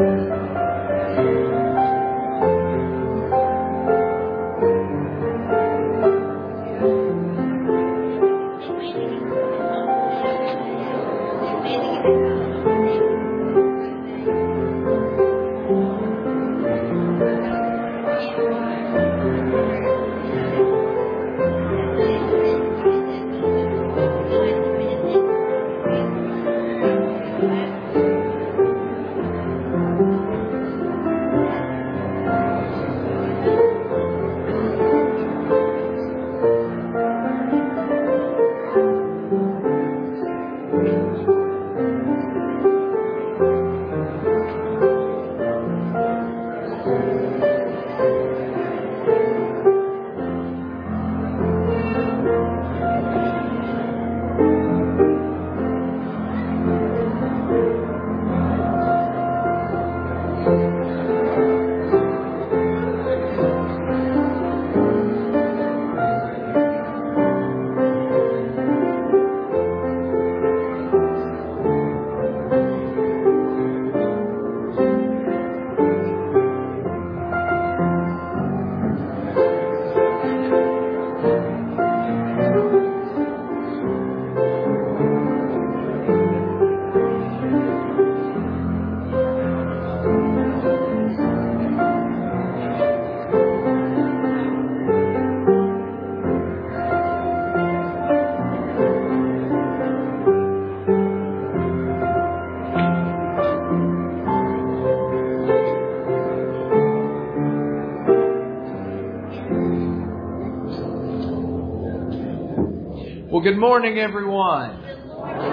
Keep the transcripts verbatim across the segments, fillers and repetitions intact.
Well, good morning, everyone. Good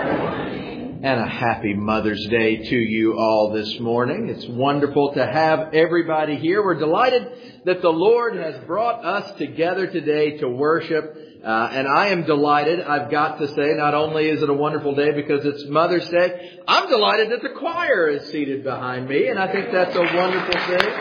morning. And a happy Mother's Day to you all this morning. It's wonderful to have everybody here. We're delighted that the Lord has brought us together today to worship. Uh, and I am delighted, I've got to say, not only is it a wonderful day because it's Mother's Day, I'm delighted that the choir is seated behind me. And I think that's a wonderful thing.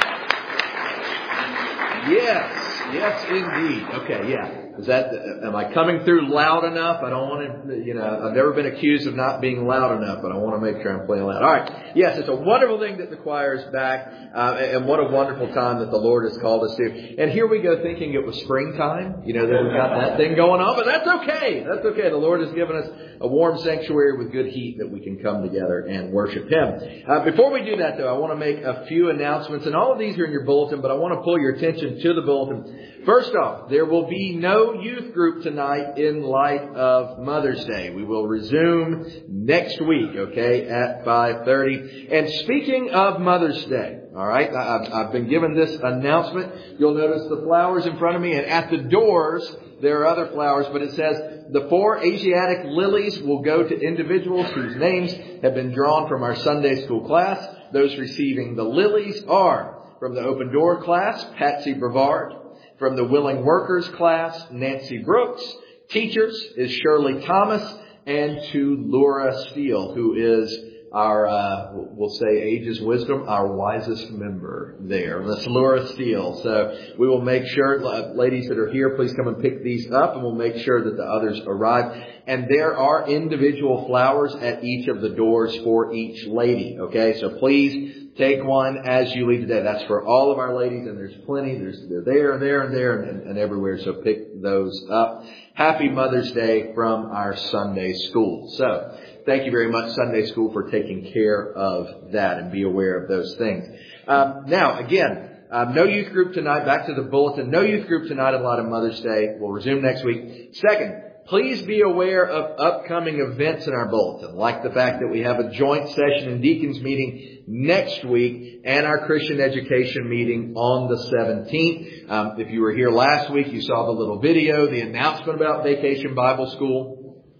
Yes, yes, indeed. Okay, yeah. Is that, am I coming through loud enough? I don't want to, you know, I've never been accused of not being loud enough, but I want to make sure I'm playing loud. All right. Yes, it's a wonderful thing that the choir is back, uh, and what a wonderful time that the Lord has called us to. And here we go thinking it was springtime, you know, that we've got that thing going on, but that's okay. That's okay. The Lord has given us a warm sanctuary with good heat that we can come together and worship Him. Uh, before we do that, though, I want to make a few announcements, and all of these are in your bulletin, but I want to pull your attention to the bulletin. First off, there will be no youth group tonight in light of Mother's Day. We will resume next week, okay, at five thirty. And speaking of Mother's Day, all right, I've, I've been given this announcement. You'll notice the flowers in front of me, and at the doors, there are other flowers, but it says the four Asiatic lilies will go to individuals whose names have been drawn from our Sunday school class. Those receiving the lilies are from the Open Door class, Patsy Brevard. From the Willing Workers class, Nancy Brooks. Teachers is Shirley Thomas. And to Laura Steele, who is our, uh, we'll say Ages Wisdom, our wisest member there. That's Laura Steele. So we will make sure, uh, ladies that are here, please come and pick these up, and we'll make sure that the others arrive. And there are individual flowers at each of the doors for each lady. Okay, so please take one as you leave today. That's for all of our ladies, and there's plenty. There's they're there, there, and there, and, and everywhere. So pick those up. Happy Mother's Day from our Sunday school. So thank you very much, Sunday school, for taking care of that, and be aware of those things. Um, now, again, um, no youth group tonight. Back to the bulletin. No youth group tonight in light of Mother's Day. We'll resume next week. Second, please be aware of upcoming events in our bulletin, like the fact that we have a joint session and deacons meeting next week and our Christian education meeting on the seventeenth. Um, if you were here last week, you saw the little video, the announcement about Vacation Bible School.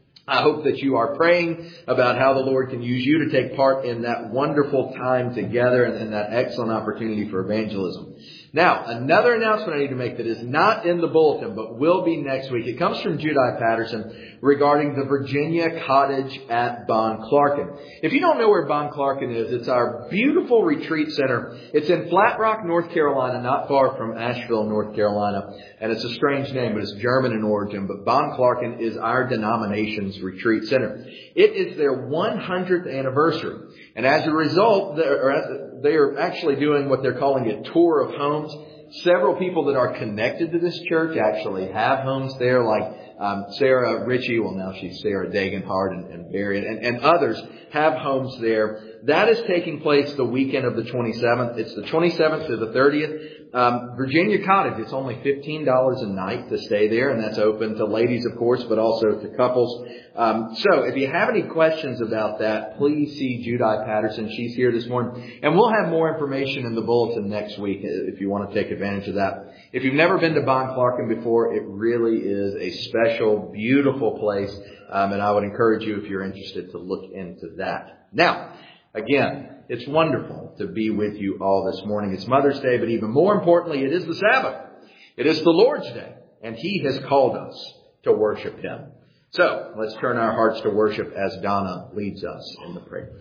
I hope that you are praying about how the Lord can use you to take part in that wonderful time together and, and that excellent opportunity for evangelism. Now, another announcement I need to make that is not in the bulletin, but will be next week. It comes from Judai Patterson regarding the Virginia Cottage at Bon Clarkin. If you don't know where Bon Clarkin is, it's our beautiful retreat center. It's in Flat Rock, North Carolina, not far from Asheville, North Carolina. And it's a strange name, but it's German in origin. But Bon Clarkin is our denomination's retreat center. It is their one hundredth anniversary. And as a result, they are actually doing what they're calling a tour of homes. Several people that are connected to this church actually have homes there, like um, Sarah Ritchie. Well, now she's Sarah Dagenhart and, and Barry, and, and others have homes there. That is taking place the weekend of the twenty-seventh. It's the twenty-seventh to the thirtieth. Um, Virginia Cottage, it's only fifteen dollars a night to stay there, and that's open to ladies, of course, but also to couples. Um, so if you have any questions about that, please see Judai Patterson. She's here this morning. And we'll have more information in the bulletin next week if you want to take advantage of that. If you've never been to Bon Clarkin before, it really is a special, beautiful place. Um, and I would encourage you, if you're interested, to look into that. Now, again, it's wonderful to be with you all this morning. It's Mother's Day, but even more importantly, it is the Sabbath. It is the Lord's Day, and He has called us to worship Him. So, let's turn our hearts to worship as Donna leads us in the prayer.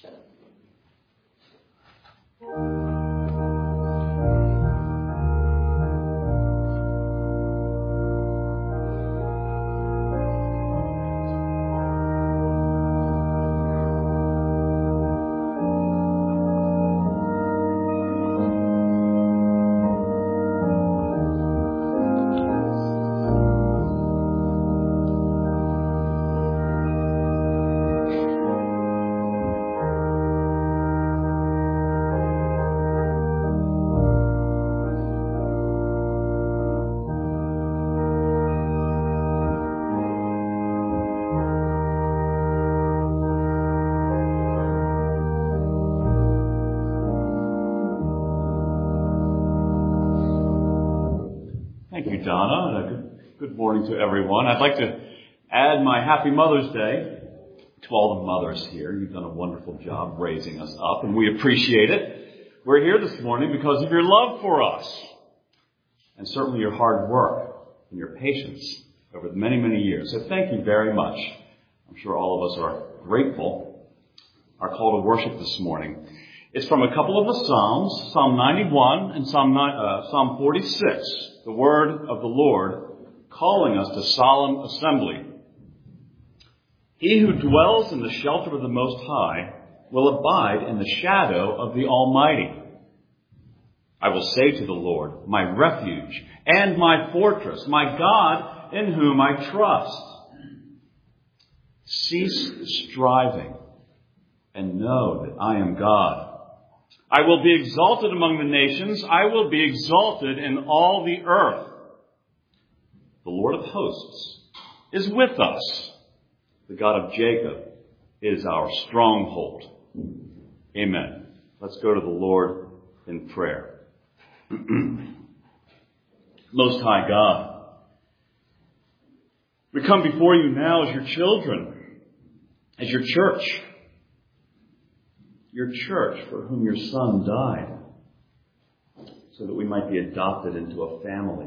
Donna, and a good, good morning to everyone. I'd like to add my happy Mother's Day to all the mothers here. You've done a wonderful job raising us up, and we appreciate it. We're here this morning because of your love for us, and certainly your hard work and your patience over the many, many years. So thank you very much. I'm sure all of us are grateful. Our call to worship this morning is from a couple of the Psalms, Psalm ninety-one and Psalm, uh, Psalm forty-six. The word of the Lord calling us to solemn assembly. He who dwells in the shelter of the Most High will abide in the shadow of the Almighty. I will say to the Lord, my refuge and my fortress, my God in whom I trust. Cease striving and know that I am God. I will be exalted among the nations. I will be exalted in all the earth. The Lord of hosts is with us. The God of Jacob is our stronghold. Amen. Let's go to the Lord in prayer. Most High God, we come before you now as your children, as your church. Your church for whom your Son died, so that we might be adopted into a family.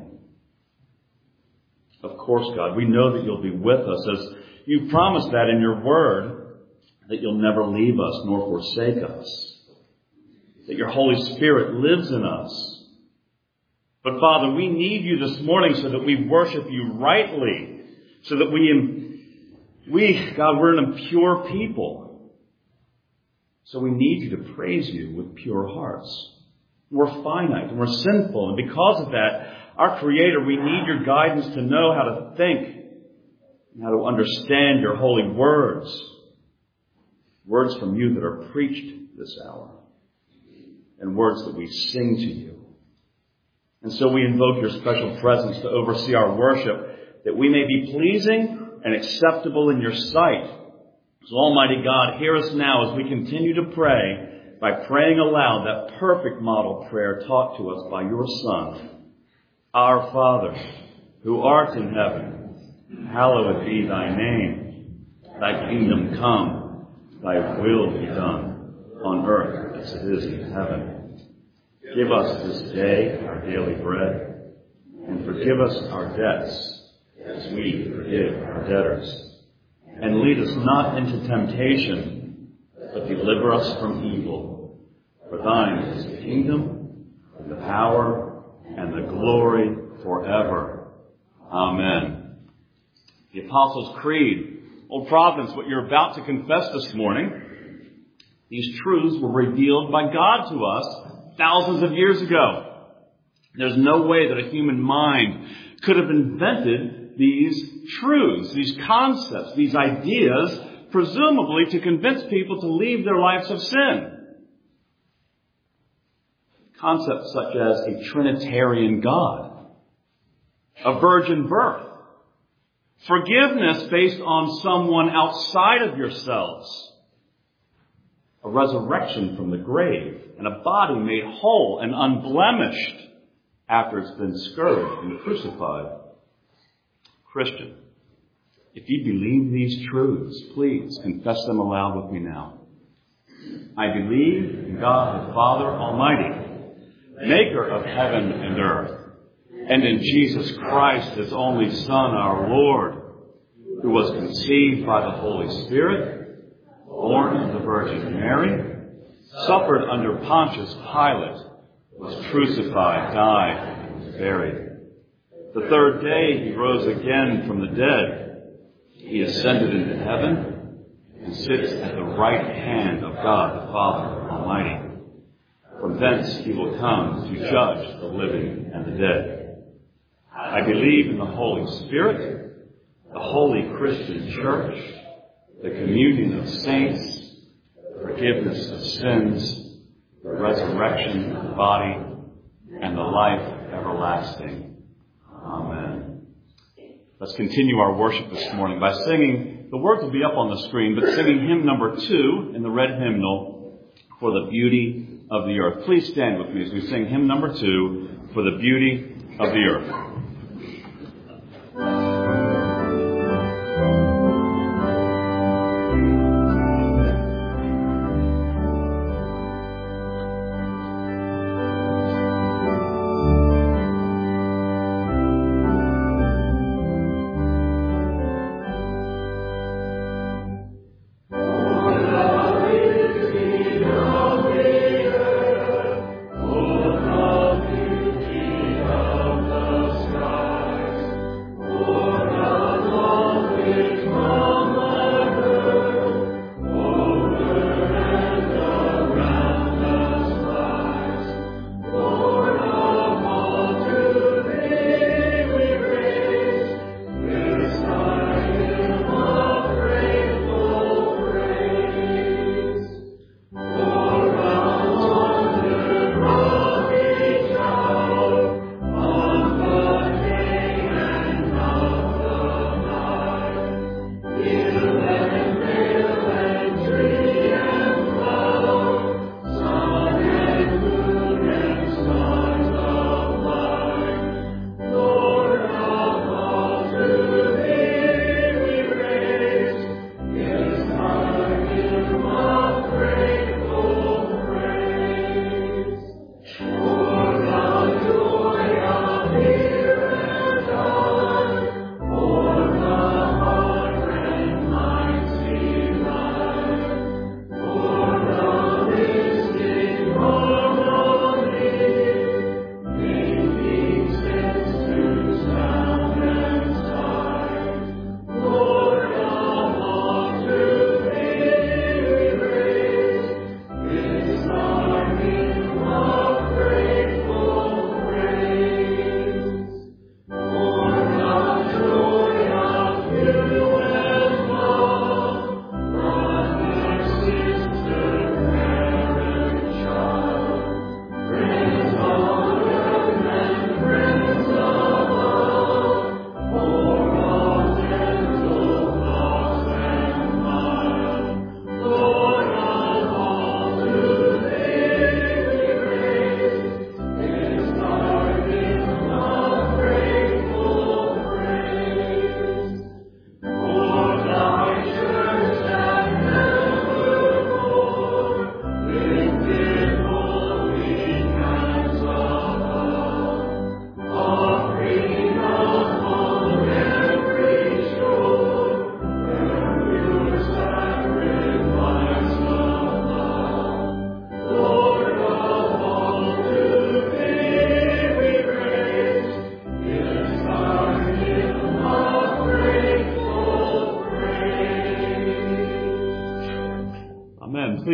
Of course, God, we know that you'll be with us as you promised that in your word, that you'll never leave us nor forsake us, that your Holy Spirit lives in us. But Father, we need you this morning so that we worship you rightly, so that we, we, God, we're an impure people. So we need you to praise you with pure hearts. We're finite and we're sinful. And because of that, our Creator, we need your guidance to know how to think and how to understand your holy words. Words from you that are preached this hour. And words that we sing to you. And so we invoke your special presence to oversee our worship, that we may be pleasing and acceptable in your sight. So Almighty God, hear us now as we continue to pray by praying aloud that perfect model prayer taught to us by your Son. Our Father, who art in heaven, hallowed be thy name. Thy kingdom come, thy will be done, on earth as it is in heaven. Give us this day our daily bread, and forgive us our debts as we forgive our debtors. And lead us not into temptation, but deliver us from evil. For thine is the kingdom, and the power, and the glory forever. Amen. The Apostles' Creed. Old Providence, what you're about to confess this morning, these truths were revealed by God to us thousands of years ago. There's no way that a human mind could have invented these truths, these concepts, these ideas, presumably to convince people to leave their lives of sin. Concepts such as a Trinitarian God, a virgin birth, forgiveness based on someone outside of yourselves, a resurrection from the grave, and a body made whole and unblemished after it's been scourged and crucified. Christian, if you believe these truths, please confess them aloud with me now. I believe in God the Father Almighty, maker of heaven and earth, and in Jesus Christ, his only Son, our Lord, who was conceived by the Holy Spirit, born of the Virgin Mary, suffered under Pontius Pilate, was crucified, died, and was buried. The third day he rose again from the dead. He ascended into heaven and sits at the right hand of God the Father Almighty. From thence he will come to judge the living and the dead. I believe in the Holy Spirit, the holy Christian church, the communion of saints, the forgiveness of sins, the resurrection of the body, and the life everlasting. Amen. Let's continue our worship this morning by singing, the words will be up on the screen, but singing hymn number two in the red hymnal, For the Beauty of the Earth. Please stand with me as we sing hymn number two, For the Beauty of the Earth. Sky.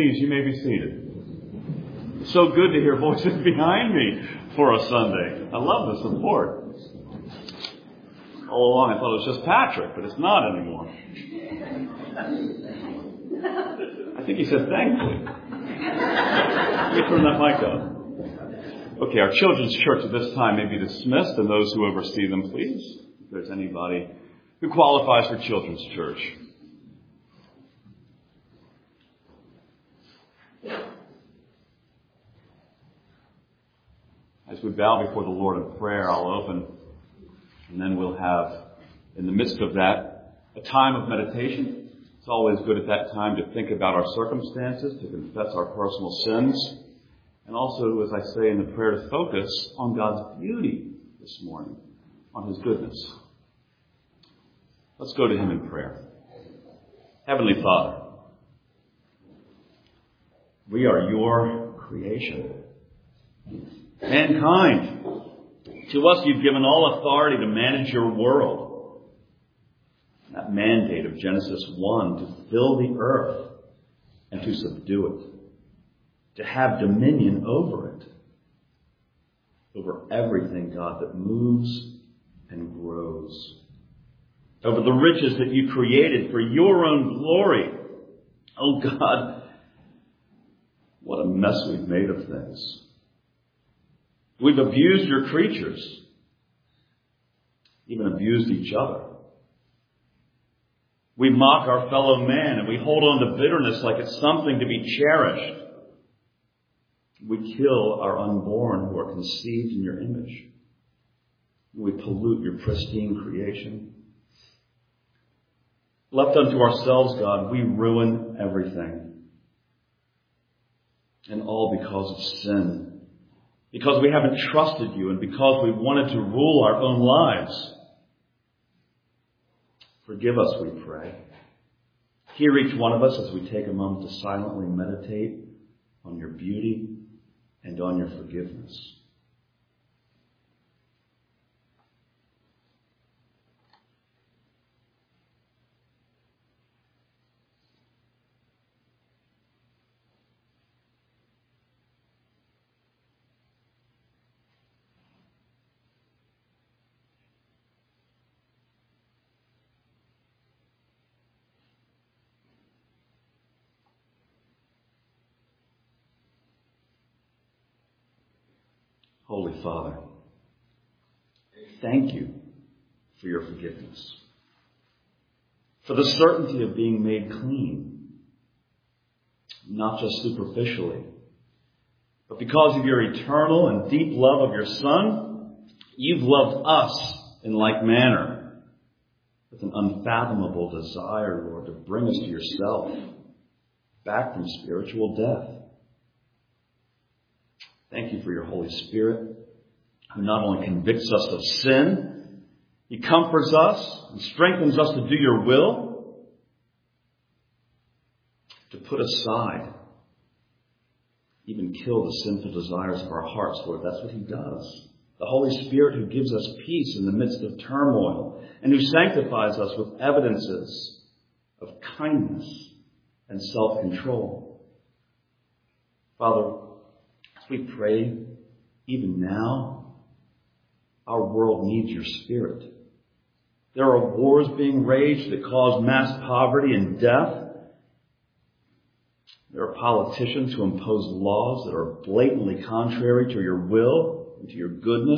Please, you may be seated. So good to hear voices behind me for a Sunday. I love the support. All along I thought it was just Patrick, but it's not anymore. I think he said thankfully. Let me turn that mic up. Okay, our children's church at this time may be dismissed, and those who oversee them, please, if there's anybody who qualifies for children's church. As we bow before the Lord in prayer, I'll open, and then we'll have, in the midst of that, a time of meditation. It's always good at that time to think about our circumstances, to confess our personal sins, and also, as I say in the prayer, to focus on God's beauty this morning, on His goodness. Let's go to Him in prayer. Heavenly Father, we are your creation. Mankind. To us, you've given all authority to manage your world. That mandate of Genesis one, to fill the earth and to subdue it. To have dominion over it. Over everything, God, that moves and grows. Over the riches that you created for your own glory. Oh God, what a mess we've made of things. We've abused your creatures, even abused each other. We mock our fellow man and we hold on to bitterness like it's something to be cherished. We kill our unborn who are conceived in your image. We pollute your pristine creation. Left unto ourselves, God, we ruin everything. And all because of sin. Because we haven't trusted you and because we wanted to rule our own lives. Forgive us, we pray. Hear each one of us as we take a moment to silently meditate on your beauty and on your forgiveness. Holy Father, thank you for your forgiveness, for the certainty of being made clean, not just superficially, but because of your eternal and deep love of your Son, you've loved us in like manner, with an unfathomable desire, Lord, to bring us to yourself, back from spiritual death. Thank you for your Holy Spirit, who not only convicts us of sin, He comforts us and strengthens us to do your will, to put aside, even kill the sinful desires of our hearts, Lord. That's what He does. The Holy Spirit who gives us peace in the midst of turmoil and who sanctifies us with evidences of kindness and self-control. Father, as we pray, even now, our world needs your Spirit. There are wars being waged that cause mass poverty and death. There are politicians who impose laws that are blatantly contrary to your will and to your goodness.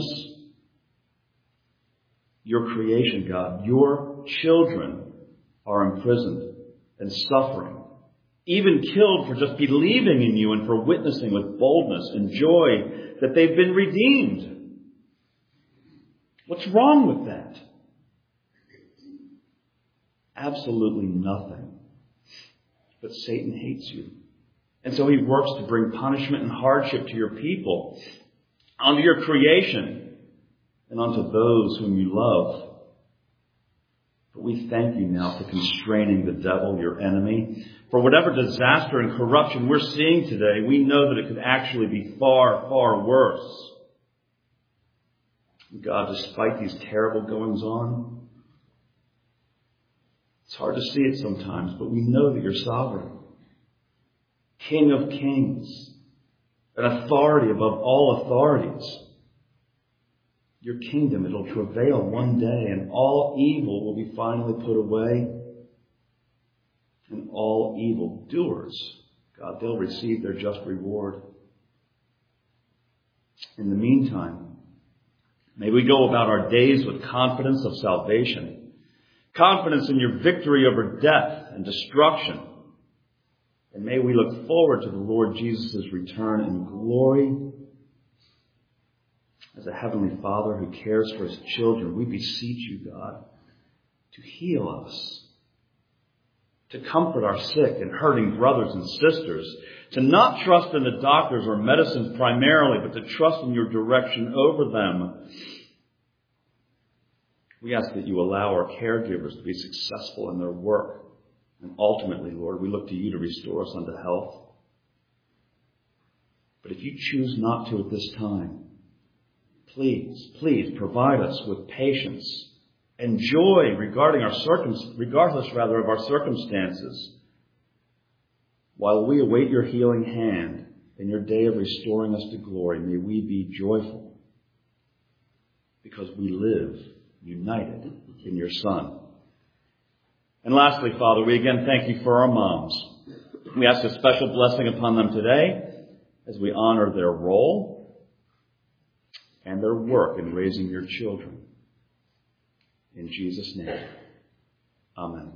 Your creation, God, your children are imprisoned and suffering, even killed for just believing in you and for witnessing with boldness and joy that they've been redeemed. What's wrong with that? Absolutely nothing. But Satan hates you. And so he works to bring punishment and hardship to your people, onto your creation, and onto those whom you love. But we thank you now for constraining the devil, your enemy. For whatever disaster and corruption we're seeing today, we know that it could actually be far, far worse. God, despite these terrible goings on, it's hard to see it sometimes, but we know that you're sovereign. King of kings, an authority above all authorities. Your kingdom, it'll prevail one day, and all evil will be finally put away. And all evildoers, God, they'll receive their just reward. In the meantime, may we go about our days with confidence of salvation, confidence in your victory over death and destruction. And may we look forward to the Lord Jesus' return in glory. As a heavenly Father who cares for his children, we beseech you, God, to heal us, to comfort our sick and hurting brothers and sisters, to not trust in the doctors or medicines primarily, but to trust in your direction over them. We ask that you allow our caregivers to be successful in their work. And ultimately, Lord, we look to you to restore us unto health. But if you choose not to at this time, please, please provide us with patience and joy regarding our circum- regardless rather of our circumstances. While we await your healing hand in your day of restoring us to glory, may we be joyful because we live united in your Son. And lastly, Father, we again thank you for our moms. We ask a special blessing upon them today as we honor their role and their work in raising your children. In Jesus' name, amen.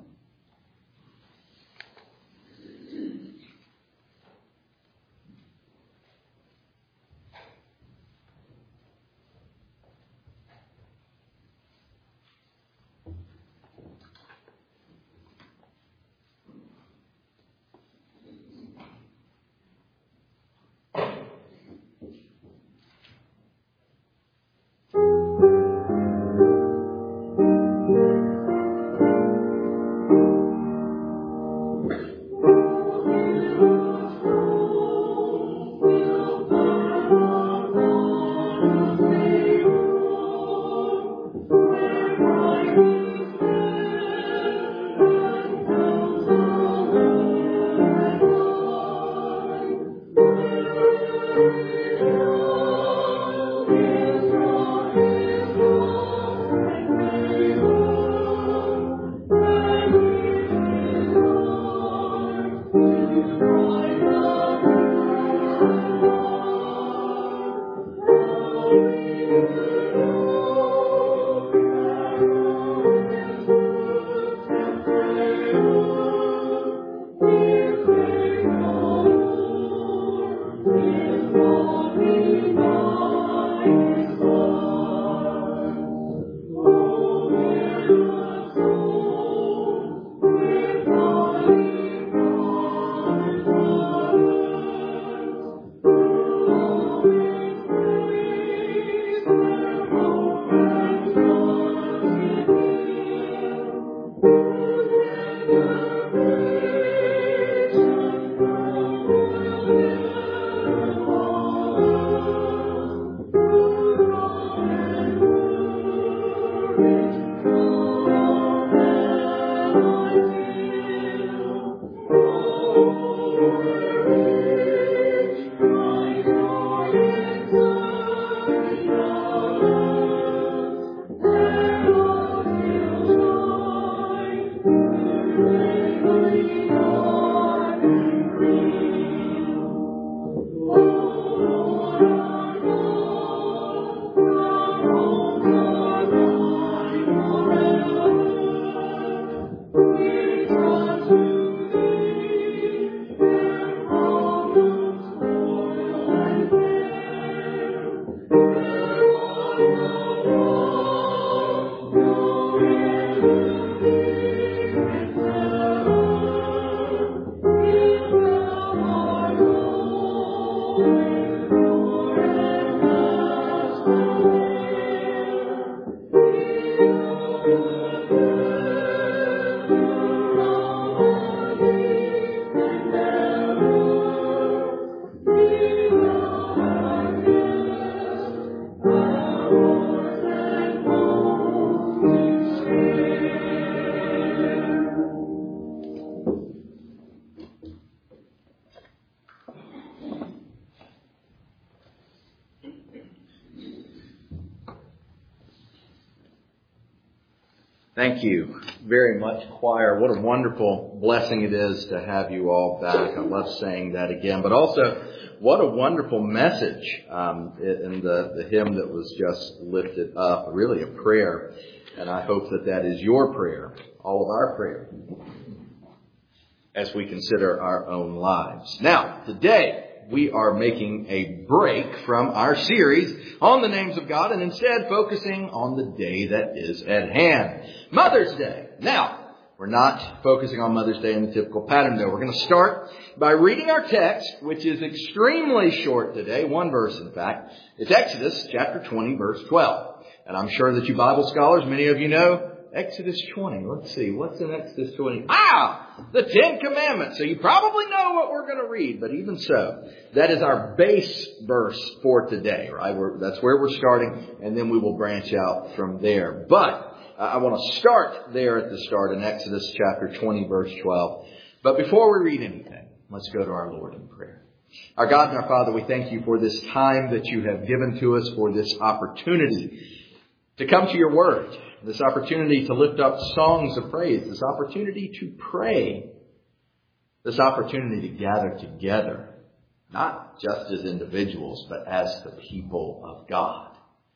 Thank you very much, choir. What a wonderful blessing it is to have you all back. I love saying that again. But also, what a wonderful message um, in the, the hymn that was just lifted up. Really a prayer. And I hope that that is your prayer, all of our prayer, as we consider our own lives. Now, today, we are making a break from our series on the names of God and instead focusing on the day that is at hand, Mother's Day. Now, we're not focusing on Mother's Day in the typical pattern, though. We're going to start by reading our text, which is extremely short today, one verse, in fact. It's Exodus chapter twenty, verse twelve. And I'm sure that you Bible scholars, many of you know Exodus twenty. Let's see. What's in Exodus twenty? Ah! The Ten Commandments. So you probably know what we're going to read. But even so, that is our base verse for today, right? We're, that's where we're starting. And then we will branch out from there. But uh, I want to start there at the start in Exodus chapter twenty, verse twelve. But before we read anything, let's go to our Lord in prayer. Our God and our Father, we thank you for this time that you have given to us, for this opportunity to come to your word. This opportunity to lift up songs of praise. This opportunity to pray. This opportunity to gather together. Not just as individuals, but as the people of God.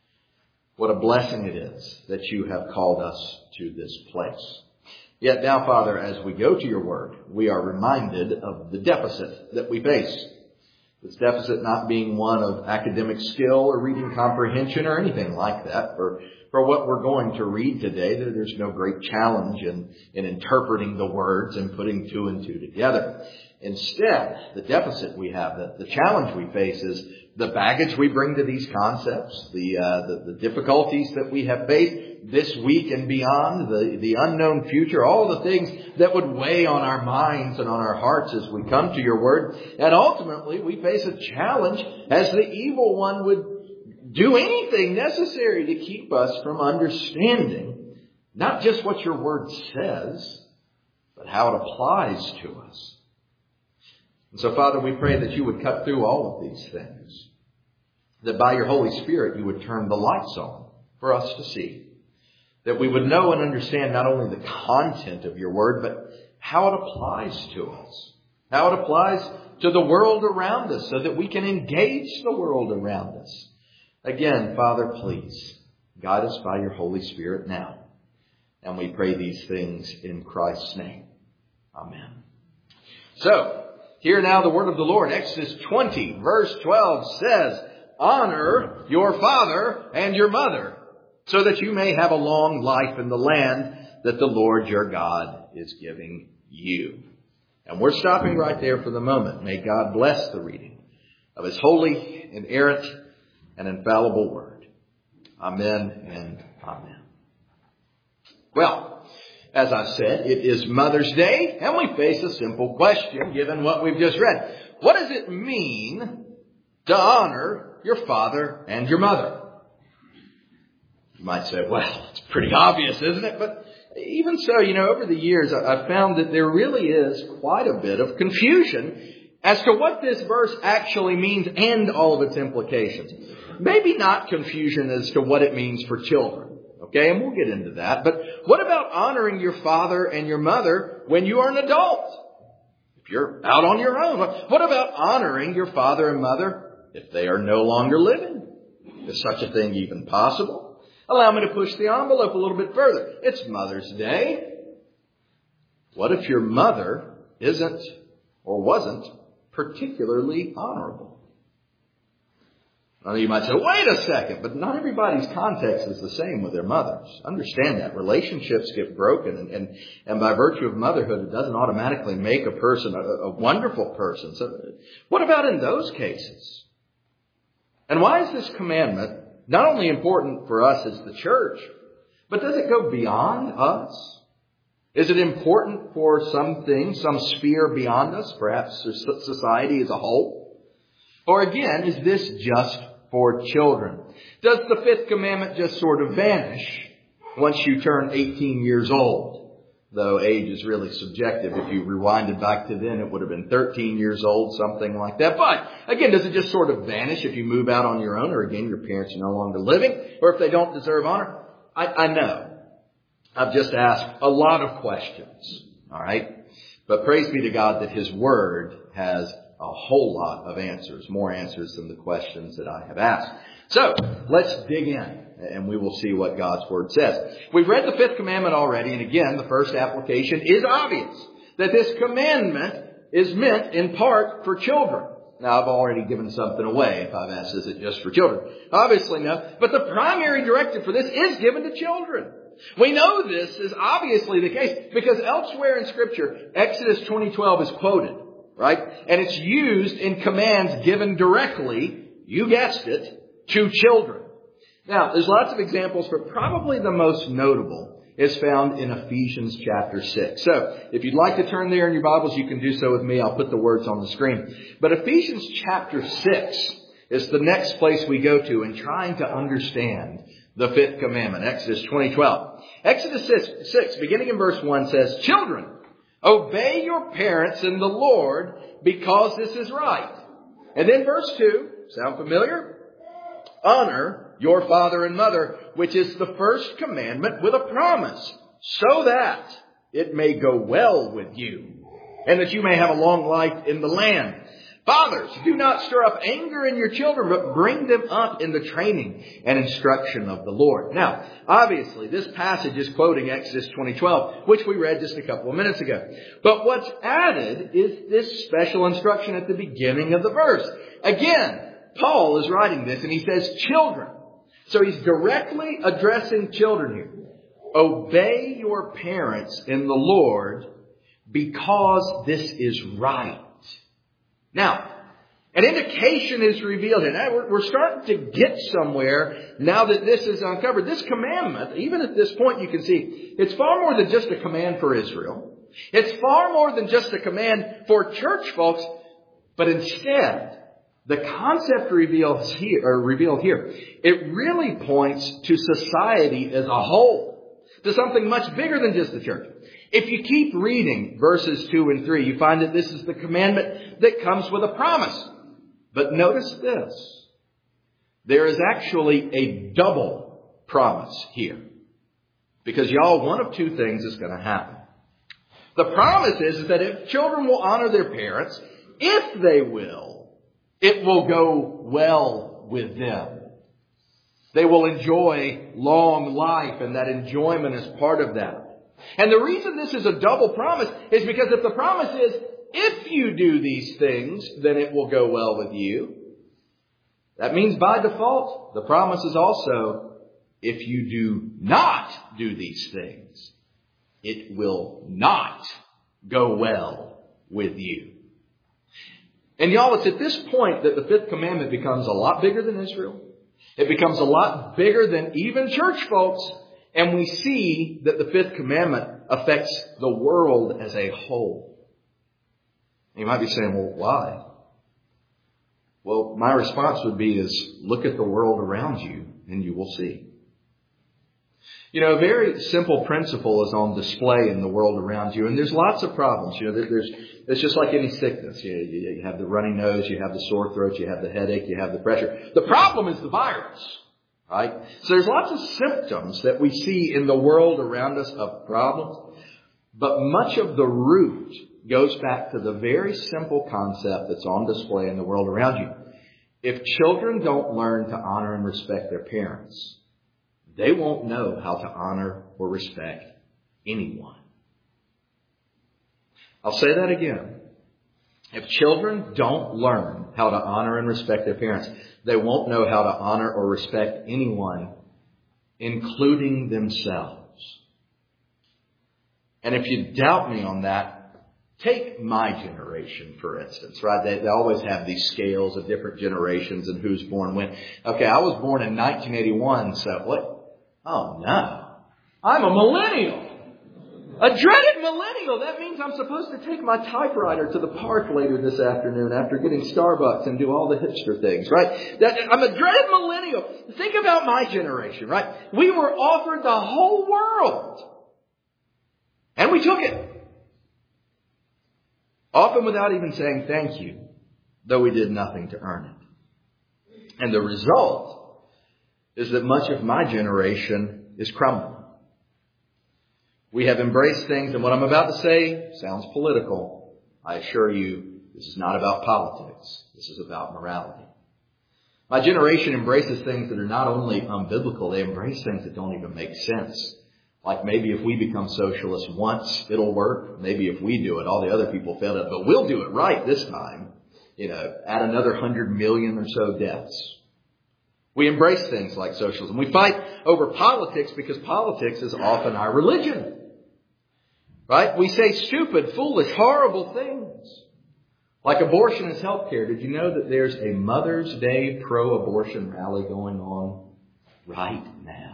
What a blessing it is that you have called us to this place. Yet now, Father, as we go to your word, we are reminded of the deficit that we face. This deficit not being one of academic skill or reading comprehension or anything like that. For, for what we're going to read today, there's no great challenge in, in interpreting the words and putting two and two together. Instead, the deficit we have, the, the challenge we face is the baggage we bring to these concepts, the, uh, the, the difficulties that we have faced this week and beyond, the, the unknown future, all the things that would weigh on our minds and on our hearts as we come to your word. And ultimately, we face a challenge as the evil one would do anything necessary to keep us from understanding not just what your word says, but how it applies to us. And so, Father, we pray that you would cut through all of these things, that by your Holy Spirit you would turn the lights on for us to see. That we would know and understand not only the content of your word, but how it applies to us. How it applies to the world around us so that we can engage the world around us. Again, Father, please guide us by your Holy Spirit now. And we pray these things in Christ's name. Amen. So, hear now the word of the Lord. Exodus twenty, verse twelve says, "Honor your father and your mother, so that you may have a long life in the land that the Lord your God is giving you." And we're stopping right there for the moment. May God bless the reading of his holy, inerrant, and infallible word. Amen and amen. Well, as I said, it is Mother's Day, and we face a simple question given what we've just read. What does it mean to honor your father and your mother? You might say, well, it's pretty obvious, isn't it? But even so, you know, over the years, I've found that there really is quite a bit of confusion as to what this verse actually means and all of its implications. Maybe not confusion as to what it means for children, okay? And we'll get into that. But what about honoring your father and your mother when you are an adult? If you're out on your own. What about honoring your father and mother if they are no longer living? Is such a thing even possible? Allow me to push the envelope a little bit further. It's Mother's Day. What if your mother isn't or wasn't particularly honorable? Now you might say, wait a second, but not everybody's context is the same with their mothers. Understand that. Relationships get broken, and, and, and by virtue of motherhood, it doesn't automatically make a person a, a wonderful person. So what about in those cases? And why is this commandment not only important for us as the church, but does it go beyond us? Is it important for some thing, some sphere beyond us, perhaps society as a whole? Or again, is this just for children? Does the fifth commandment just sort of vanish once you turn eighteen years old? Though age is really subjective. If you rewinded back to then, it would have been thirteen years old, something like that. But again, does it just sort of vanish if you move out on your own, or again, your parents are no longer living, or if they don't deserve honor? I, I know. I've just asked a lot of questions. All right. But praise be to God that His Word has a whole lot of answers, more answers than the questions that I have asked. So let's dig in and we will see what God's Word says. We've read the fifth commandment already. And again, the first application is obvious, that this commandment is meant in part for children. Now, I've already given something away if I've asked, is it just for children? Obviously no. But the primary directive for this is given to children. We know this is obviously the case because elsewhere in Scripture, Exodus twenty twelve is quoted, right? And it's used in commands given directly, you guessed it, to children. Now, there's lots of examples, but probably the most notable is found in Ephesians chapter six. So, if you'd like to turn there in your Bibles, you can do so with me. I'll put the words on the screen. But Ephesians chapter six is the next place we go to in trying to understand the fifth commandment, Exodus twenty twelve. Exodus six, beginning in verse one, says, "Children, obey your parents in the Lord, because this is right." And then verse two, sound familiar? "Honor your father and mother, which is the first commandment with a promise, so that it may go well with you, and that you may have a long life in the land. Fathers, do not stir up anger in your children, but bring them up in the training and instruction of the Lord." Now, obviously, this passage is quoting Exodus twenty twelve, which we read just a couple of minutes ago. But what's added is this special instruction at the beginning of the verse. Again, Paul is writing this and he says, children. So he's directly addressing children here. Obey your parents in the Lord, because this is right. Now, an indication is revealed here. Now, we're, we're starting to get somewhere now that this is uncovered. This commandment, even at this point, you can see, it's far more than just a command for Israel. It's far more than just a command for church folks. But instead, the concept revealed here, or revealed here, it really points to society as a whole, to something much bigger than just the church. If you keep reading verses two and three, you find that this is the commandment that comes with a promise. But notice this. There is actually a double promise here. Because y'all, one of two things is going to happen. The promise is that if children will honor their parents, if they will, it will go well with them. They will enjoy long life, and that enjoyment is part of that. And the reason this is a double promise is because if the promise is, if you do these things, then it will go well with you. That means by default, the promise is also, if you do not do these things, it will not go well with you. And y'all, it's at this point that the fifth commandment becomes a lot bigger than Israel. It becomes a lot bigger than even church folks. And we see that the fifth commandment affects the world as a whole. You might be saying, well, why? Well, my response would be is, look at the world around you and you will see. You know, a very simple principle is on display in the world around you. And there's lots of problems. You know, there's, it's just like any sickness. You, you have the runny nose, you have the sore throat, you have the headache, you have the pressure. The problem is the virus. Right? So there's lots of symptoms that we see in the world around us of problems. But much of the root goes back to the very simple concept that's on display in the world around you. If children don't learn to honor and respect their parents, they won't know how to honor or respect anyone. I'll say that again. If children don't learn how to honor and respect their parents, they won't know how to honor or respect anyone, including themselves. And if you doubt me on that, take my generation, for instance, right? They, they always have these scales of different generations and who's born when. Okay, I was born in nineteen eighty-one, so what? Oh, no. I'm a millennial. A dreaded millennial. That means I'm supposed to take my typewriter to the park later this afternoon after getting Starbucks and do all the hipster things, right? That, I'm a dreaded millennial. Think about my generation, right? We were offered the whole world. And we took it. Often without even saying thank you, though we did nothing to earn it. And the result is that much of my generation is crumbling. We have embraced things, and what I'm about to say sounds political. I assure you, this is not about politics. This is about morality. My generation embraces things that are not only unbiblical, they embrace things that don't even make sense. Like maybe if we become socialists once, it'll work. Maybe if we do it, all the other people failed it. But we'll do it right this time. You know, add another hundred million or so deaths. We embrace things like socialism. We fight over politics because politics is often our religion. Right? We say stupid, foolish, horrible things. Like abortion is health care. Did you know that there's a Mother's Day pro-abortion rally going on right now?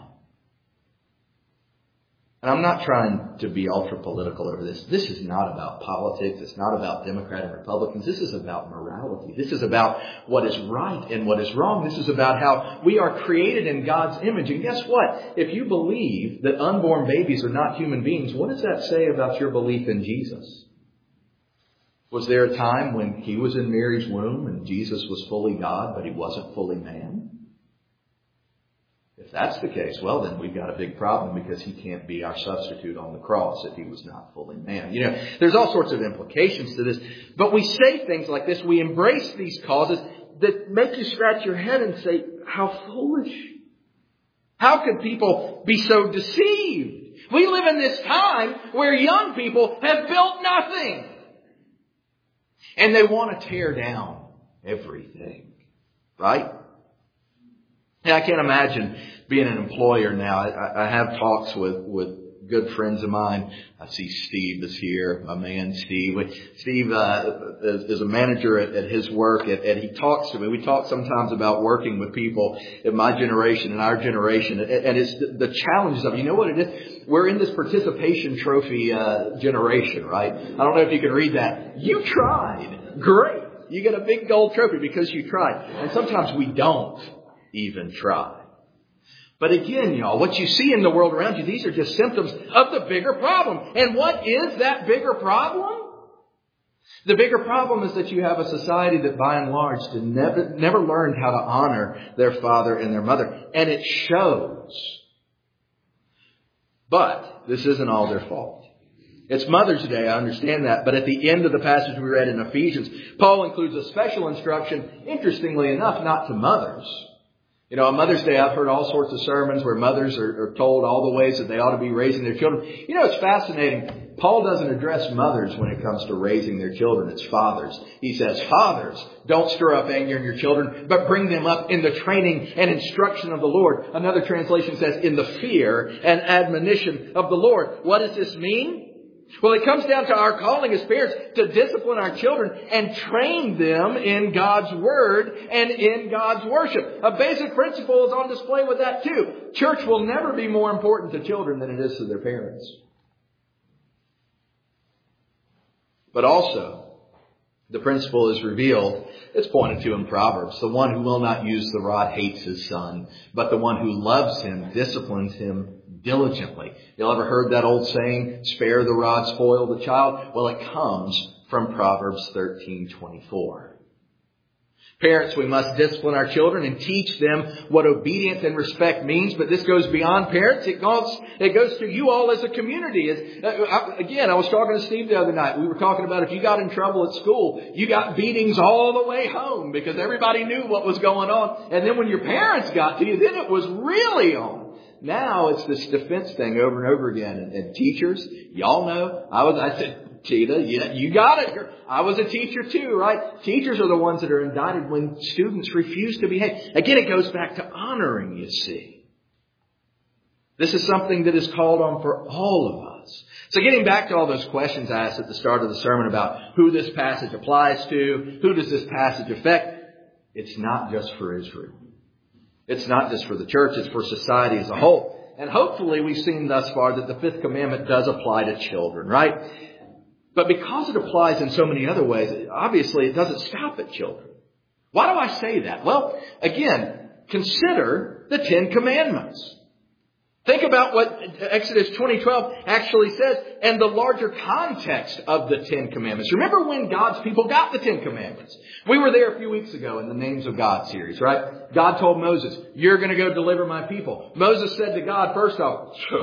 And I'm not trying to be ultra-political over this. This is not about politics. It's not about Democrats and Republicans. This is about morality. This is about what is right and what is wrong. This is about how we are created in God's image. And guess what? If you believe that unborn babies are not human beings, what does that say about your belief in Jesus? Was there a time when he was in Mary's womb and Jesus was fully God, but he wasn't fully man? If that's the case, well, then we've got a big problem because he can't be our substitute on the cross if he was not fully man. You know, there's all sorts of implications to this. But we say things like this. We embrace these causes that make you scratch your head and say, how foolish. How could people be so deceived? We live in this time where young people have built nothing. And they want to tear down everything. Right? Yeah, I can't imagine being an employer now. I, I have talks with, with good friends of mine. I see Steve is here, my man Steve. Steve uh, is, is a manager at, at his work, and, and he talks to me. We talk sometimes about working with people in my generation and our generation, and, and it's the, the challenges of it. You know what it is? We're in this participation trophy uh, generation, right? I don't know if you can read that. You tried. Great. You get a big gold trophy because you tried. And sometimes we don't even try. But again, y'all, what you see in the world around you, these are just symptoms of the bigger problem. And what is that bigger problem? The bigger problem is that you have a society that by and large never, never learned how to honor their father and their mother. And it shows. But this isn't all their fault. It's Mother's Day, I understand that. But at the end of the passage we read in Ephesians, Paul includes a special instruction, interestingly enough, not to mothers. You know, on Mother's Day, I've heard all sorts of sermons where mothers are, are told all the ways that they ought to be raising their children. You know, it's fascinating. Paul doesn't address mothers when it comes to raising their children. It's fathers. He says, fathers, don't stir up anger in your children, but bring them up in the training and instruction of the Lord. Another translation says, in the fear and admonition of the Lord. What does this mean? Well, it comes down to our calling as parents to discipline our children and train them in God's Word and in God's worship. A basic principle is on display with that too. Church will never be more important to children than it is to their parents. But also, the principle is revealed. It's pointed to in Proverbs. The one who will not use the rod hates his son, but the one who loves him disciplines him diligently. You ever heard that old saying, spare the rod, spoil the child? Well, it comes from Proverbs thirteen twenty-four. Parents, we must discipline our children and teach them what obedience and respect means. But this goes beyond parents. It goes, it goes to you all as a community. It's, uh, again, I was talking to Steve the other night. We were talking about if you got in trouble at school, you got beatings all the way home because everybody knew what was going on. And then when your parents got to you, then it was really on. Now it's this defense thing over and over again. And, and teachers, y'all know, I was, I said, Tita, yeah, you got it. I was a teacher too, right? Teachers are the ones that are indicted when students refuse to behave. Again, it goes back to honoring, you see. This is something that is called on for all of us. So getting back to all those questions I asked at the start of the sermon about who this passage applies to, who does this passage affect, it's not just for Israel. It's not just for the church, it's for society as a whole. And hopefully we've seen thus far that the fifth commandment does apply to children, right? But because it applies in so many other ways, obviously it doesn't stop at children. Why do I say that? Well, again, consider the Ten Commandments. Think about what Exodus twenty twelve actually says and the larger context of the Ten Commandments. Remember when God's people got the Ten Commandments? We were there a few weeks ago in the Names of God series, right? God told Moses, you're going to go deliver my people. Moses said to God, first off,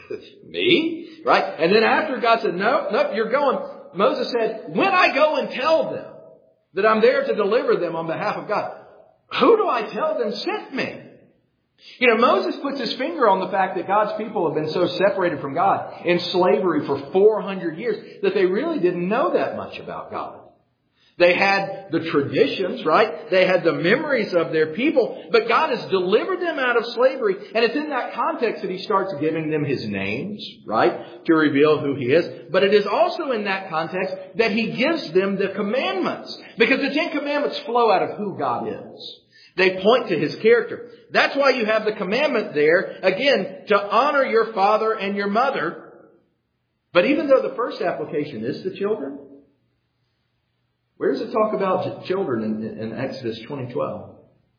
Me? Right? And then after God said, no, no, you're going. Moses said, when I go and tell them that I'm there to deliver them on behalf of God, who do I tell them sent me? You know, Moses puts his finger on the fact that God's people have been so separated from God in slavery for four hundred years that they really didn't know that much about God. They had the traditions, right? They had the memories of their people, but God has delivered them out of slavery. And it's in that context that He starts giving them His names, right? To reveal who He is. But it is also in that context that He gives them the commandments, because the Ten Commandments flow out of who God is. They point to His character. That's why you have the commandment there, again, to honor your father and your mother. But even though the first application is to children, where does it talk about children in, in Exodus twenty twelve?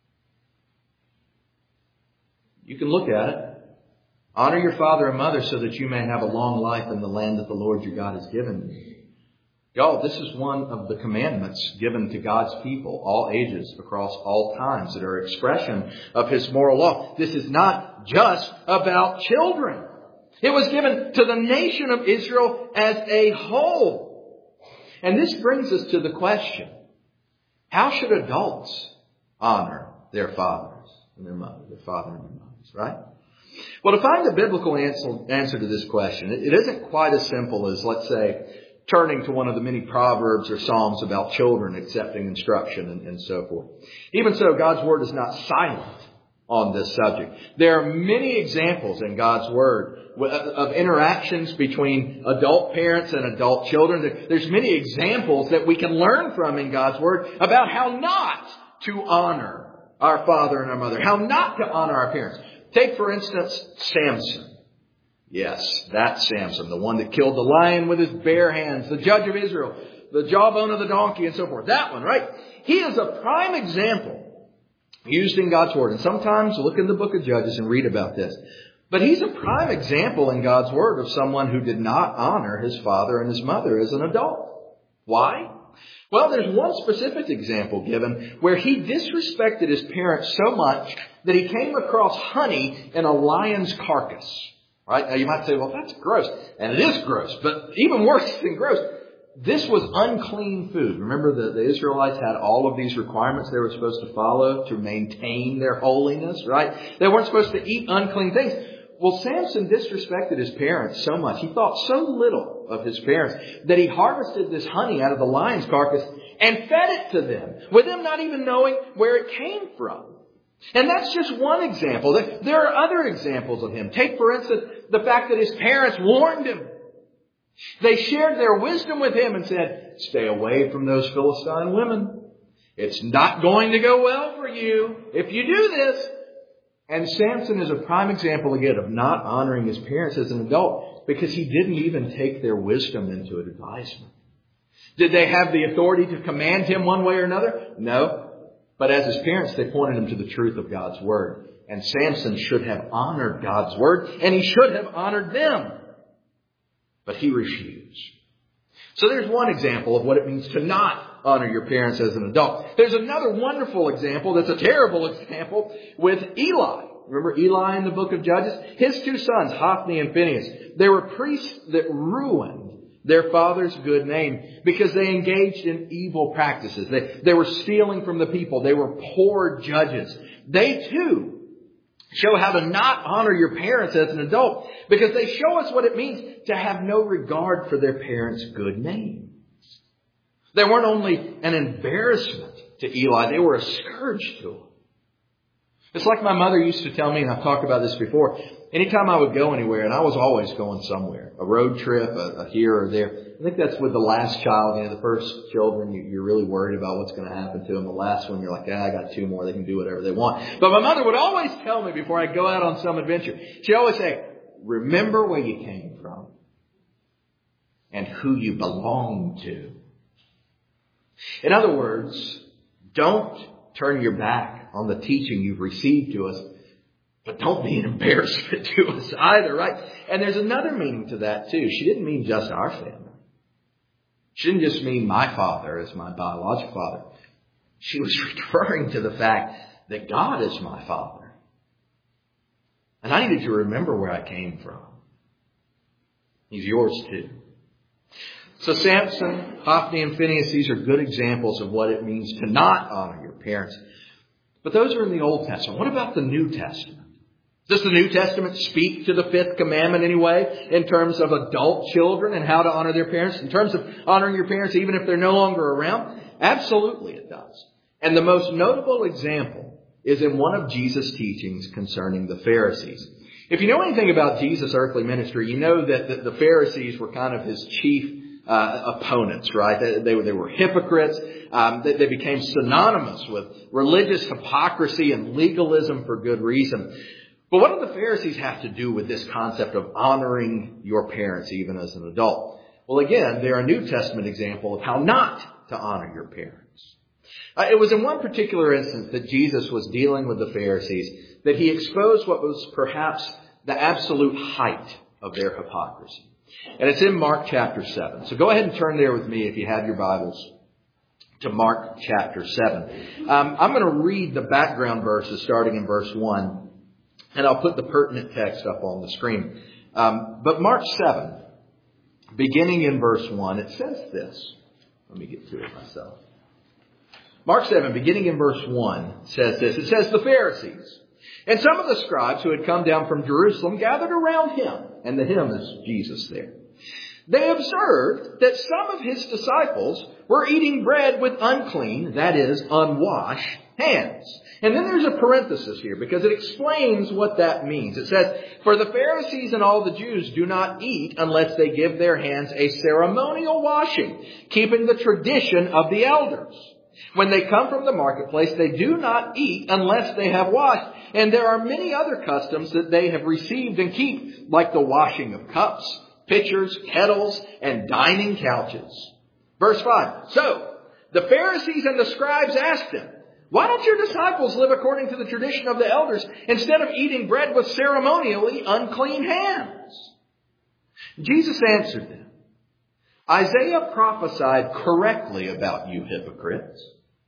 You can look at it. Honor your father and mother so that you may have a long life in the land that the Lord your God has given you. Y'all, this is one of the commandments given to God's people, all ages, across all times, that are expression of His moral law. This is not just about children. It was given to the nation of Israel as a whole. And this brings us to the question, how should adults honor their fathers and their mothers, their father and their mothers, right? Well, to find a biblical answer, answer to this question, it, it isn't quite as simple as, let's say, turning to one of the many proverbs or psalms about children accepting instruction and, and so forth. Even so, God's Word is not silent on this subject. There are many examples in God's Word of interactions between adult parents and adult children. There's many examples that we can learn from in God's Word about how not to honor our father and our mother, how not to honor our parents. Take, for instance, Samson. Yes, that's Samson, the one that killed the lion with his bare hands, the judge of Israel, the jawbone of the donkey and so forth. That one, right? He is a prime example used in God's Word. And sometimes look in the book of Judges and read about this. But he's a prime example in God's Word of someone who did not honor his father and his mother as an adult. Why? Well, there's one specific example given where he disrespected his parents so much that he came across honey in a lion's carcass. Right? Now you might say, well, that's gross. And it is gross. But even worse than gross, this was unclean food. Remember, the, the Israelites had all of these requirements they were supposed to follow to maintain their holiness, right? They weren't supposed to eat unclean things. Well, Samson disrespected his parents so much. He thought so little of his parents that he harvested this honey out of the lion's carcass and fed it to them, with them not even knowing where it came from. And that's just one example. There are other examples of him. Take, for instance, the fact that his parents warned him. They shared their wisdom with him and said, stay away from those Philistine women. It's not going to go well for you if you do this. And Samson is a prime example again of not honoring his parents as an adult because he didn't even take their wisdom into advisement. Did they have the authority to command him one way or another? No. But as his parents, they pointed him to the truth of God's Word. And Samson should have honored God's Word, and he should have honored them. But he refused. So there's one example of what it means to not honor your parents as an adult. There's another wonderful example that's a terrible example with Eli. Remember Eli in the book of Judges? His two sons, Hophni and Phinehas, they were priests that ruined their father's good name because they engaged in evil practices. They, they were stealing from the people. They were poor judges. They too show how to not honor your parents as an adult because they show us what it means to have no regard for their parents' good name. They weren't only an embarrassment to Eli, they were a scourge to him. It's like my mother used to tell me, and I've talked about this before, anytime I would go anywhere, and I was always going somewhere, a road trip, a, a here or there. I think that's with the last child, you know, the first children, you, you're really worried about what's going to happen to them. The last one, you're like, ah, I got two more, they can do whatever they want. But my mother would always tell me before I go out on some adventure, she'd always say, remember where you came from and who you belong to. In other words, don't turn your back on the teaching you've received to us, but don't be an embarrassment to us either, right? And there's another meaning to that too. She didn't mean just our family. She didn't just mean my father as my biological father. She was referring to the fact that God is my father. And I needed to remember where I came from. He's yours too. So Samson, Hophni, and Phinehas, these are good examples of what it means to not honor your parents. But those are in the Old Testament. What about the New Testament? Does the New Testament speak to the fifth commandment anyway in terms of adult children and how to honor their parents? In terms of honoring your parents even if they're no longer around? Absolutely it does. And the most notable example is in one of Jesus' teachings concerning the Pharisees. If you know anything about Jesus' earthly ministry, you know that the Pharisees were kind of his chief Uh, opponents, right? They, they, were, they were hypocrites. Um, they, they became synonymous with religious hypocrisy and legalism for good reason. But what do the Pharisees have to do with this concept of honoring your parents even as an adult? Well, again, they're a New Testament example of how not to honor your parents. Uh, it was in one particular instance that Jesus was dealing with the Pharisees that he exposed what was perhaps the absolute height of their hypocrisy. And it's in Mark chapter seven. So go ahead and turn there with me if you have your Bibles to Mark chapter seven. Um, I'm going to read the background verses starting in verse one. And I'll put the pertinent text up on the screen. Um, but Mark seven, beginning in verse one, it says this. Let me get to it myself. Mark seven, beginning in verse one, says this. It says, the Pharisees and some of the scribes who had come down from Jerusalem gathered around him. And the him is Jesus there. They observed that some of his disciples were eating bread with unclean, that is, unwashed hands. And then there's a parenthesis here because it explains what that means. It says, for the Pharisees and all the Jews do not eat unless they give their hands a ceremonial washing, keeping the tradition of the elders. When they come from the marketplace, they do not eat unless they have washed. And there are many other customs that they have received and keep, like the washing of cups, pitchers, kettles, and dining couches. Verse five. So, the Pharisees and the scribes asked him, why don't your disciples live according to the tradition of the elders instead of eating bread with ceremonially unclean hands? Jesus answered them, Isaiah prophesied correctly about you hypocrites.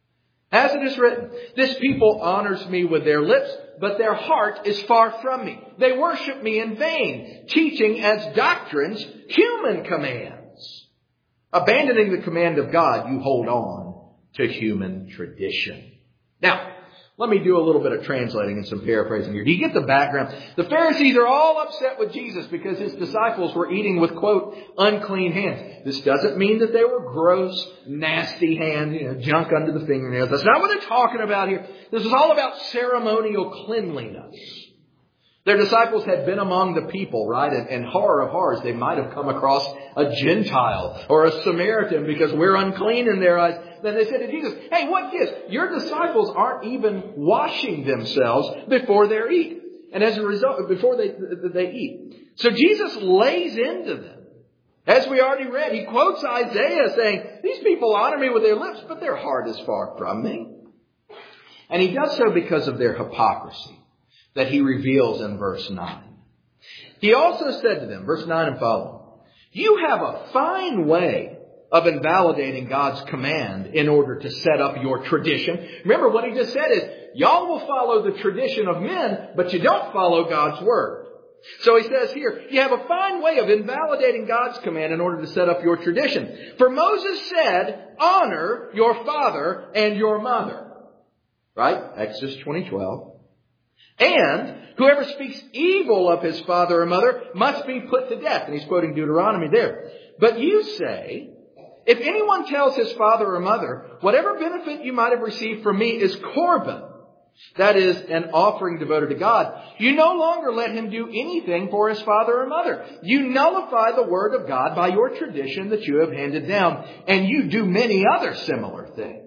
As it is written, this people honors me with their lips, but their heart is far from me. They worship me in vain, teaching as doctrines human commands. Abandoning the command of God, you hold on to human tradition. Now, let me do a little bit of translating and some paraphrasing here. Do you get the background? The Pharisees are all upset with Jesus because his disciples were eating with, quote, unclean hands. This doesn't mean that they were gross, nasty hands, you know, junk under the fingernails. That's not what they're talking about here. This is all about ceremonial cleanliness. Their disciples had been among the people, right? And, and horror of horrors, they might have come across a Gentile or a Samaritan because we're unclean in their eyes. Then they said to Jesus, hey, what gives? Your disciples aren't even washing themselves before they eat. And as a result, before they, they eat. So Jesus lays into them. As we already read, he quotes Isaiah saying, these people honor me with their lips, but their heart is far from me. And he does so because of their hypocrisy that he reveals in verse nine. He also said to them, verse nine and following, you have a fine way of invalidating God's command in order to set up your tradition. Remember what he just said is, y'all will follow the tradition of men, but you don't follow God's word. So he says here, you have a fine way of invalidating God's command in order to set up your tradition. For Moses said, honor your father and your mother. Right? Exodus twenty twelve. And whoever speaks evil of his father or mother must be put to death. And he's quoting Deuteronomy there. But you say, if anyone tells his father or mother, whatever benefit you might have received from me is Corban, that is, an offering devoted to God, you no longer let him do anything for his father or mother. You nullify the word of God by your tradition that you have handed down, and you do many other similar things.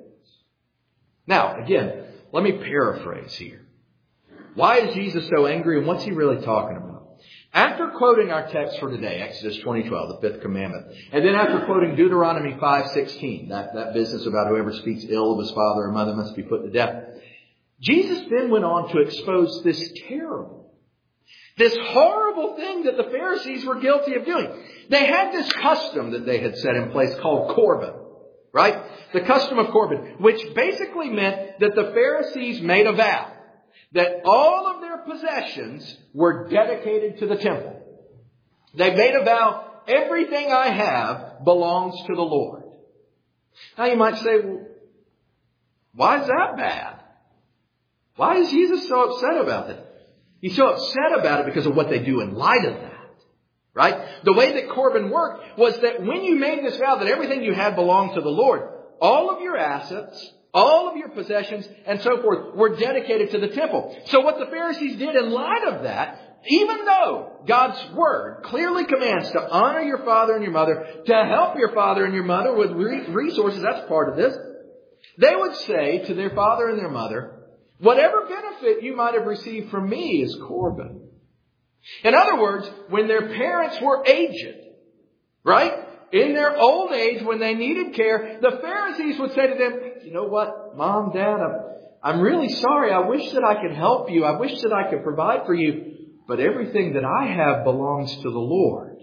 Now, again, let me paraphrase here. Why is Jesus so angry, and what's he really talking about? After quoting our text for today, Exodus twenty twelve, the fifth commandment, and then after quoting Deuteronomy five sixteen, that, that business about whoever speaks ill of his father or mother must be put to death, Jesus then went on to expose this terrible, this horrible thing that the Pharisees were guilty of doing. They had this custom that they had set in place called Corban, right? The custom of Corban, which basically meant that the Pharisees made a vow that all of their possessions were dedicated to the temple. They made a vow everything I have belongs to the Lord. Now you might say, well, why is that bad? Why is Jesus so upset about it? He's so upset about it because of what they do in light of that. Right? The way that Corban worked was that when you made this vow that everything you had belonged to the Lord, all of your assets, all of your possessions, and so forth were dedicated to the temple. So what the Pharisees did in light of that, even though God's Word clearly commands to honor your father and your mother, to help your father and your mother with re- resources, that's part of this, they would say to their father and their mother, whatever benefit you might have received from me is Corban. In other words, when their parents were aged, right? In their old age, when they needed care, the Pharisees would say to them, you know what, Mom, Dad, I'm, I'm really sorry. I wish that I could help you. I wish that I could provide for you. But everything that I have belongs to the Lord.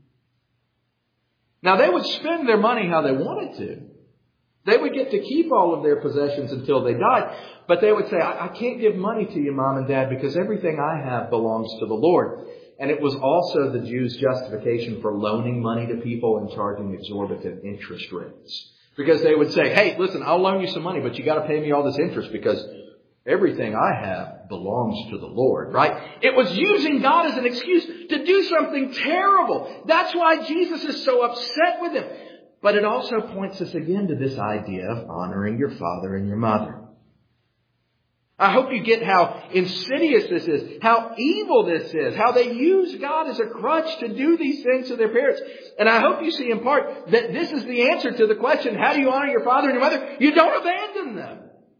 Now, they would spend their money how they wanted to. They would get to keep all of their possessions until they died. But they would say, I, I can't give money to you, Mom and Dad, because everything I have belongs to the Lord. And it was also the Jews' justification for loaning money to people and charging exorbitant interest rates. Because they would say, hey, listen, I'll loan you some money, but you got to pay me all this interest because everything I have belongs to the Lord, right? It was using God as an excuse to do something terrible. That's why Jesus is so upset with them. But it also points us again to this idea of honoring your father and your mother. I hope you get how insidious this is, how evil this is, how they use God as a crutch to do these things to their parents. And I hope you see in part that this is the answer to the question, how do you honor your father and your mother? You don't abandon them.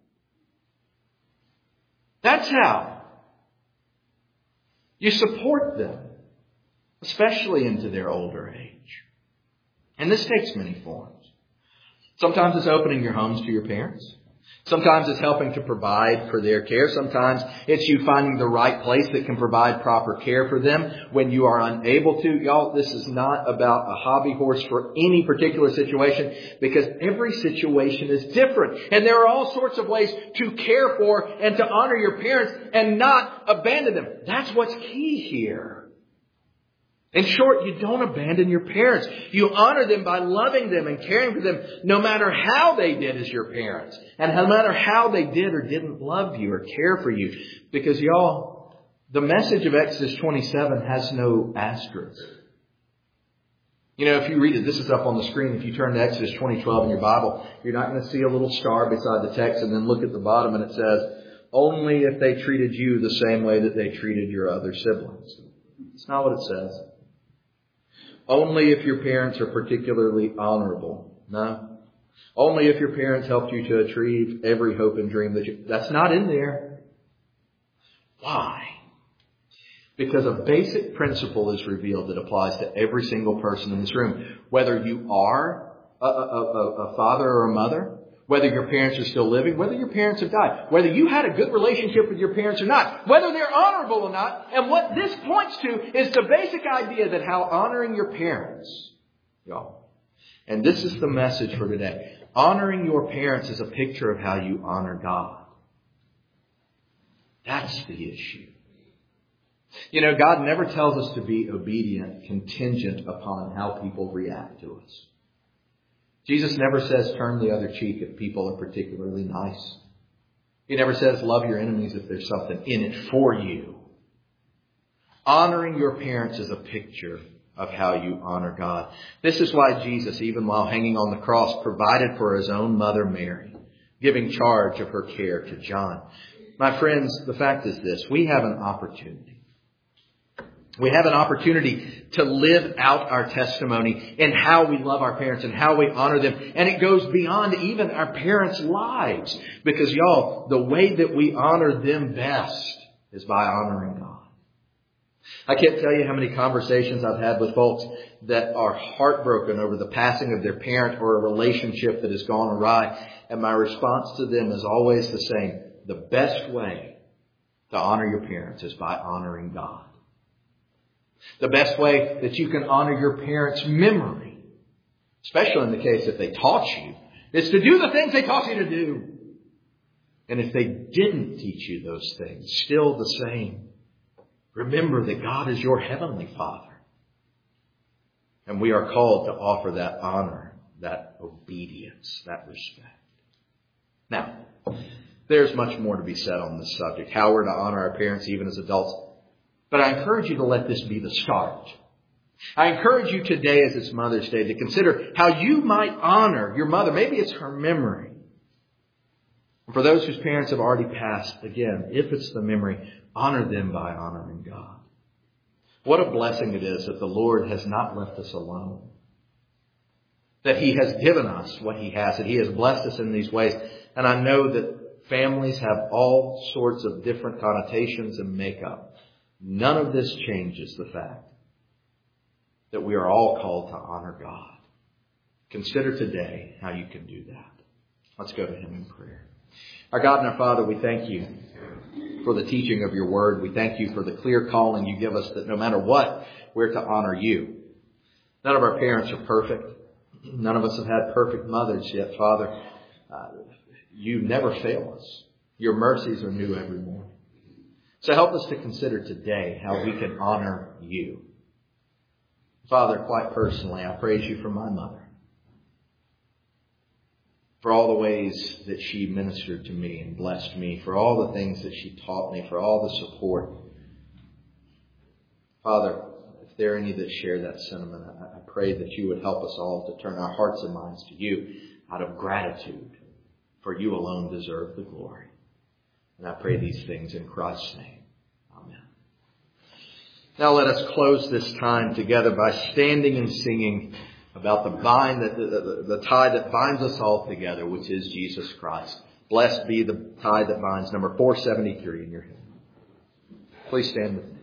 That's how. You support them, especially into their older age. And this takes many forms. Sometimes it's opening your homes to your parents. Sometimes it's helping to provide for their care. Sometimes it's you finding the right place that can provide proper care for them when you are unable to. Y'all, this is not about a hobby horse for any particular situation because every situation is different. And there are all sorts of ways to care for and to honor your parents and not abandon them. That's what's key here. In short, you don't abandon your parents. You honor them by loving them and caring for them no matter how they did as your parents. And no matter how they did or didn't love you or care for you. Because y'all, the message of Exodus twenty-seven has no asterisk. You know, if you read it, this is up on the screen. If you turn to Exodus twenty twelve in your Bible, you're not going to see a little star beside the text and then look at the bottom and it says, only if they treated you the same way that they treated your other siblings. It's not what it says. Only if your parents are particularly honorable. No. Only if your parents helped you to achieve every hope and dream that you... That's not in there. Why? Because a basic principle is revealed that applies to every single person in this room. Whether you are a, a, a, a father or a mother, whether your parents are still living, whether your parents have died, whether you had a good relationship with your parents or not, whether they're honorable or not. And what this points to is the basic idea that how honoring your parents, y'all, and this is the message for today. Honoring your parents is a picture of how you honor God. That's the issue. You know, God never tells us to be obedient contingent upon how people react to us. Jesus never says turn the other cheek if people are particularly nice. He never says love your enemies if there's something in it for you. Honoring your parents is a picture of how you honor God. This is why Jesus, even while hanging on the cross, provided for his own mother Mary, giving charge of her care to John. My friends, the fact is this. We have an opportunity. We have an opportunity to live out our testimony in how we love our parents and how we honor them. And it goes beyond even our parents' lives. Because y'all, the way that we honor them best is by honoring God. I can't tell you how many conversations I've had with folks that are heartbroken over the passing of their parent or a relationship that has gone awry. And my response to them is always the same. The best way to honor your parents is by honoring God. The best way that you can honor your parents' memory, especially in the case that they taught you, is to do the things they taught you to do. And if they didn't teach you those things, still the same. Remember that God is your heavenly Father. And we are called to offer that honor, that obedience, that respect. Now, there's much more to be said on this subject, how we're to honor our parents even as adults. But I encourage you to let this be the start. I encourage you today, as it's Mother's Day, to consider how you might honor your mother. Maybe it's her memory. For those whose parents have already passed, again, if it's the memory, honor them by honoring God. What a blessing it is that the Lord has not left us alone. That He has given us what He has, that He has blessed us in these ways. And I know that families have all sorts of different connotations and makeup. None of this changes the fact that we are all called to honor God. Consider today how you can do that. Let's go to Him in prayer. Our God and our Father, we thank You for the teaching of Your Word. We thank You for the clear calling You give us that no matter what, we're to honor You. None of our parents are perfect. None of us have had perfect mothers yet, Father. Uh, You never fail us. Your mercies are new every morning. So help us to consider today how we can honor You. Father, quite personally, I praise You for my mother. For all the ways that she ministered to me and blessed me, for all the things that she taught me, for all the support. Father, if there are any that share that sentiment, I pray that You would help us all to turn our hearts and minds to You out of gratitude, for You alone deserve the glory. And I pray these things in Christ's name. Amen. Now let us close this time together by standing and singing about the bind, that the, the, the tie that binds us all together, which is Jesus Christ. Blessed be the tie that binds, number four seventy-three in your hymn. Please stand with me.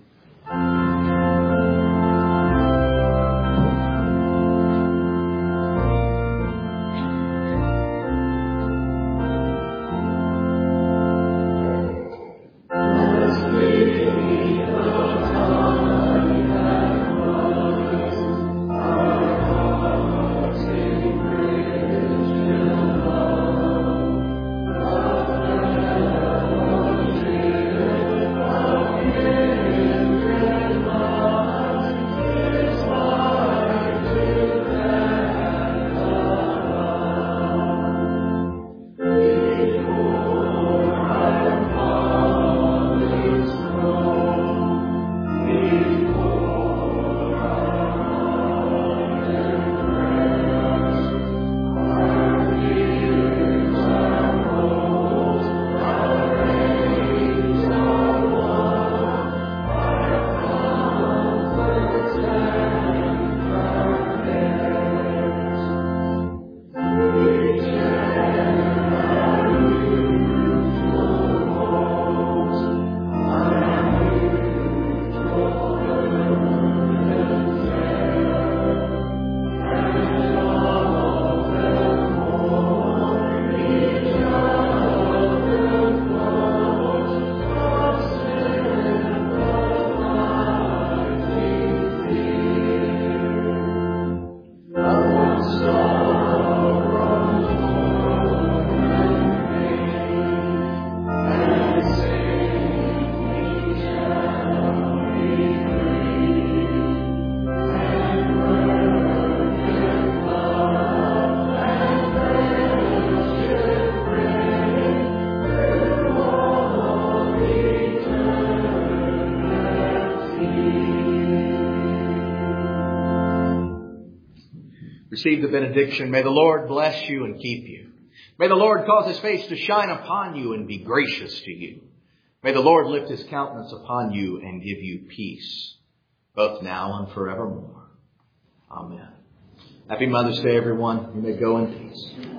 Receive the benediction. May the Lord bless you and keep you. May the Lord cause His face to shine upon you and be gracious to you. May the Lord lift His countenance upon you and give you peace, both now and forevermore. Amen. Happy Mother's Day, everyone. You may go in peace.